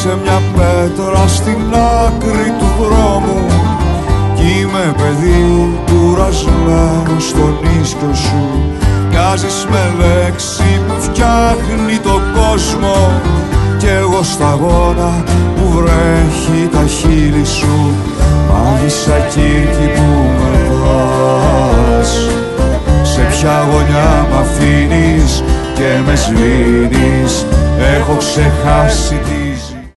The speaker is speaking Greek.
σε μια πέτρα στην άκρη του δρόμου. Κι είμαι παιδί κουρασμένο στον ίσκιο σου. Μοιάζεις με λέξη που φτιάχνει τον κόσμο. Κι εγώ σταγόνα που βρέχει τα χείλη σου. Μάγισσα εκεί που με πας. Σε ποια γωνιά μ' αφήνεις και με σβήνεις. Έχω ξεχάσει τη ζωή.